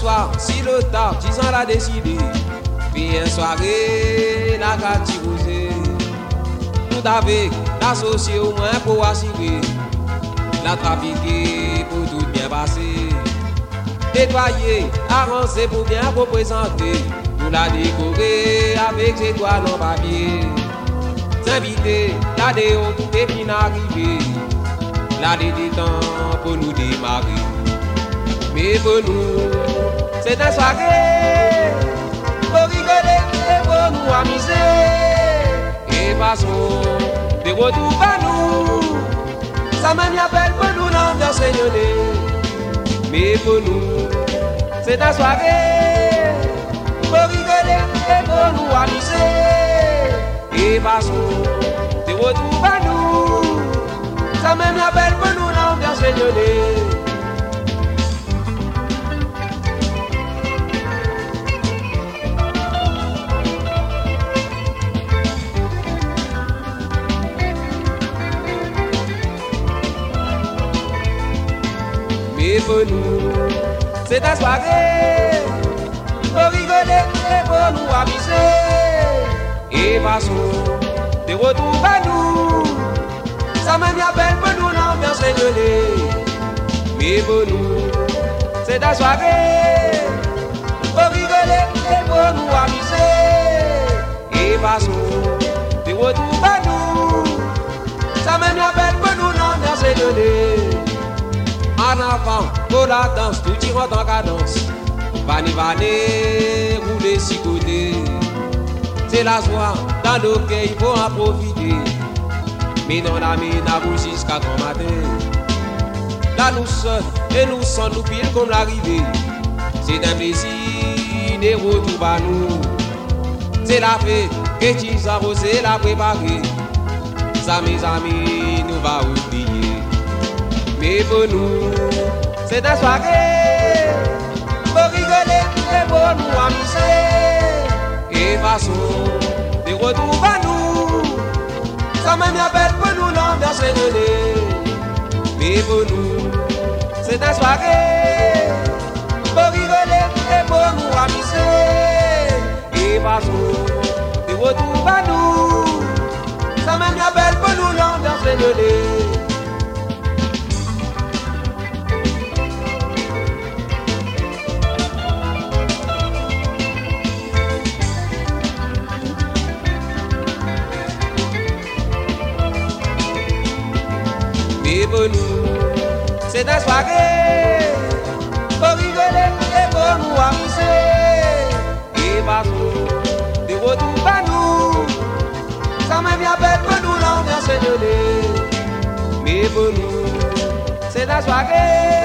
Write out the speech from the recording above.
soir, si le tard, 10 ans l'a décidé. Puis une soirée, la gâte rosée. Tout avec l'associé au moins pour assurer. La trafiquer pour tout bien passer. Nettoyer, arranger pour bien représenter. Nous la décorer avec ses doigts en papier. S'inviter, la déo, tout est bien arrivé. La détente pour nous démarrer. Mais pour nous, c'est une soirée pour rigoler et pour nous amuser. Et passons de retour à nous. Ça m'a mis à peine pour nous l'ambiance seignonnée. Mais pour nous, c'est une soirée pour rigoler et pour nous amuser. Et passons de retour à nous. Ça m'a mis à peine pour nous l'ambiance seignonnée. Mais pour nous, c'est ta soirée pour rigoler et pour nous amuser. Et passons de retour à nous. Ça m'a mis à peine pour nous l'ambiance seignonnée. Mais pour nous, c'est ta soirée pour rigoler et pour nous amuser. Et passons de retour à nous. Ça m'a mis à peine pour nous l'ambiance seignonnée. En avant, pour la danse, tout y rentre en cadence. Vané, rouler si côté. C'est la joie, dans nos cœurs, il faut en profiter. Mais non, la mine à vous jusqu'à grand matin. Là, nous sommes, et nous sommes, nous pile comme l'arrivée. C'est un plaisir, des retours à nous. C'est la fête, que tu as arrosé, la préparée. Ça, mes amis, nous va oublier. Mais pour nous, c'est une soirée pour rigoler et pour nous amuser. Et façon de retour à nous. Ça m'a mis à peine pour nous l'ambiance seignonnée. Mais pour nous, c'est une soirée pour rigoler et pour nous amuser. Et façon de retour à nous. Ça m'a mis à peine pour nous l'ambiance seignonnée. Et pour nous, c'est une soirée pour rigoler et pour nous amuser. Et partout, de retour à nous. Ça m'a mis à peine pour nous l'ambiance seignonnée. Mais pour nous, c'est une soirée